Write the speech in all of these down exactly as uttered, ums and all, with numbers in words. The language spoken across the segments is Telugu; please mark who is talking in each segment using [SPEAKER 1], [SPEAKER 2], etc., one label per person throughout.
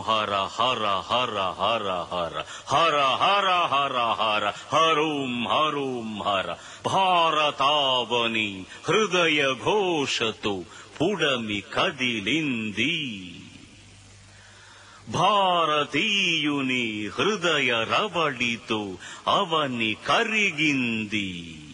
[SPEAKER 1] హర హర హర హర హర హర హర హర హర హరోం హరోం హర భారతావని హృదయ ఘోషతో పుడమి కదిలింది. భారతీయుని హృదయ రవళితో అవని కరిగింది.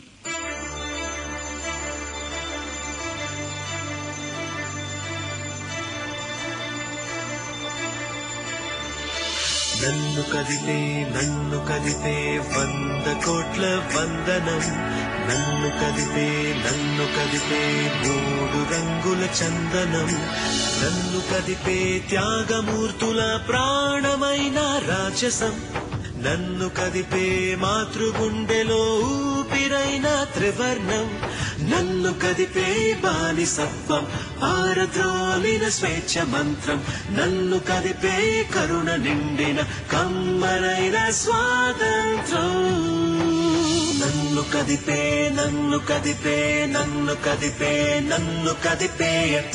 [SPEAKER 2] నన్ను కదిపే నన్ను కదిపే వంద కోట్ల వందనం. నన్ను కదిపే నన్ను కదిపే మూడు రంగుల చందనం. నన్ను కదిపే త్యాగమూర్తుల ప్రాణమైన రాజసం. నన్ను కదిపే మాతృగుండెలో ఊపిరైన త్రివర్ణం. నన్ను కదిపే బానిసత్వం ఆరద్రోలిన స్వేచ్ఛ మంత్రం. నన్ను కదిపే కరుణ నిండిన కమ్మరైన స్వాతంత్రం. నన్ను కదిపే నన్ను కదిపే నన్ను కదిపే నన్ను కదిపే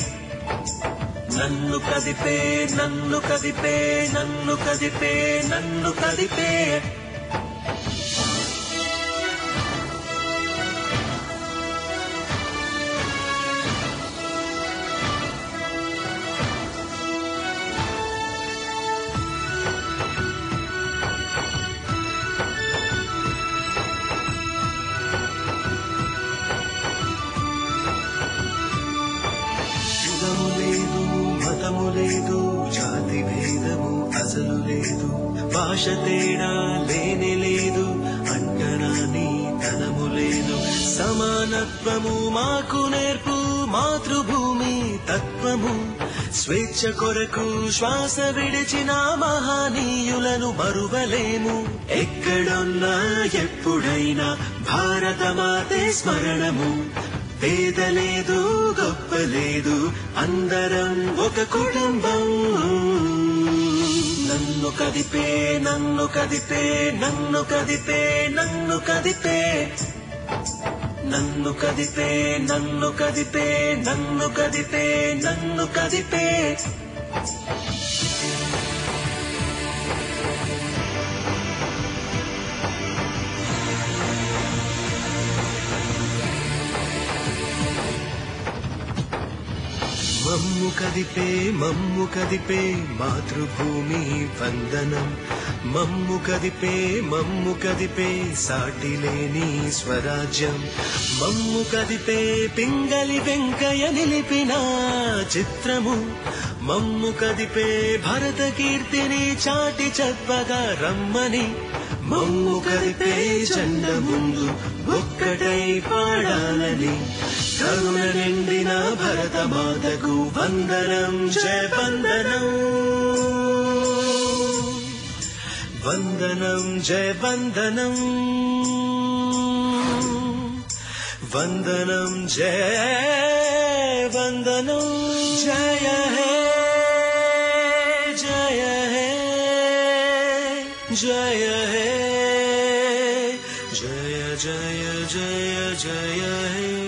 [SPEAKER 2] నన్ను కదిపే నన్ను కదిపే నన్ను కదిపే నన్ను కదిపే లేదు మతము లేదు జాతి భేదము అసలు లేదు. భాష తేడా లేనే లేదు అంటరాని తనము లేదు. సమానత్వము మాకు నేర్పు మాతృభూమి తత్వము. స్వేచ్ఛ కొరకు శ్వాస విడిచిన మహనీయులను మరువలేము. ఎక్కడున్నా ఎప్పుడైనా భారత మాతే స్మరణము. పేద లేదు గొప్ప లేదు అందరం ఒక కుటుంబం. నన్ను కదిపే నన్ను కదిపే నన్ను కదిపే నన్ను కదిపే నన్ను కదిపే నన్ను కదిపే నన్ను కదిపే నన్ను కదిపే మమ్ము కదిపే మమ్ము కదిపే మాతృభూమి వందనం. మమ్ము కదిపే మమ్ము కదిపే సాటిలేని స్వరాజ్యం. మమ్ము కదిపే పింగళి వెంకయ్య నిలిపిన చిత్రము. మమ్ము కదిపే భరత కీర్తిని చాటి చద్వగా రమ్మని. మమ్ము కదిపే జెండ ముందు ఒక్కటై పాడాలని. కరుణ నిండిన భరత మాతకు వందనం జయ వందనం. వందనం జయ వందనం. వందనం జయ వందనం. జయ హే జయ హే జయ హే జయ జయ జయ జయ హే.